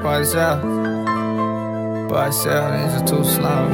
Myself, these are too slow.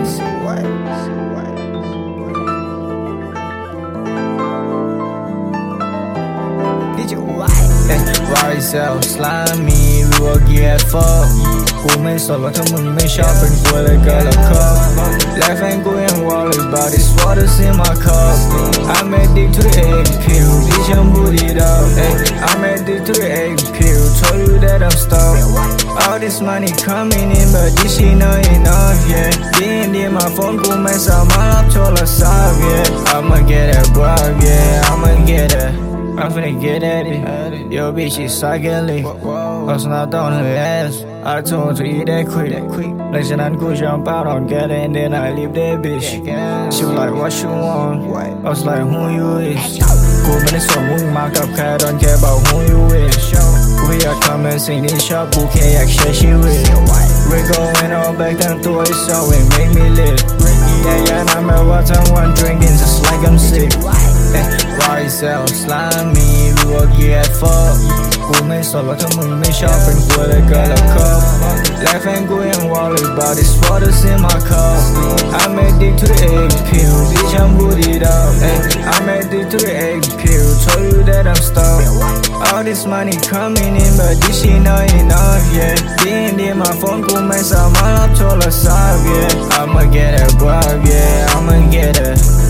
YSL slimy, we will get fucked. กูไม่สนว่าถ้ามึงไม่ชอบเป็นกูเลยเกินละครับ และแฟนกูยัง worry about this water's in my cup. I'm addicted to the egg pill, bitch I'm booted up. I'm addicted to the egg pill, told you that I'm stuck. All this money coming in, but this shit not enough, yeah. D&D my phone, กูไม่สามารถรับโทรศัพท์ yeah. I'ma get that bug, yeah, I'ma get that. I'm finna get at it. Yo, bitch, she's psychedelic. Hustle out on her ass. I told her to eat that quick. Listen, I go jump out on get it, and then I leave that bitch. She was like, what you want? I was like, who you is?กูไม่ได้สนมึงมากับใคร don't care about who you is. กูอยากทำในสิ่งที่ชอบกูแค่อยากใช้ชีวิต We're going all back ตั้งตัวให้ so it make me lit. Yeah, I'm at what I'm one drinking just like I'm sick. YSL slimy, we will get fucked. กูไม่สนว่าถ้ามึงไม่ชอบเป็นกูเลยเกินละครับ และแฟนกูยัง worry about this water's in my cup. I'm addicted to the egg pill, bitch I'm booted up. I'm addicted to the egg pill, told you that I'm stuck. All this money coming in, but this shit not enough, yeah. D&D my phone, กูไม่สามารถรับโทรศัพท์ yeah. I'ma get that bug, yeah, I'ma get it.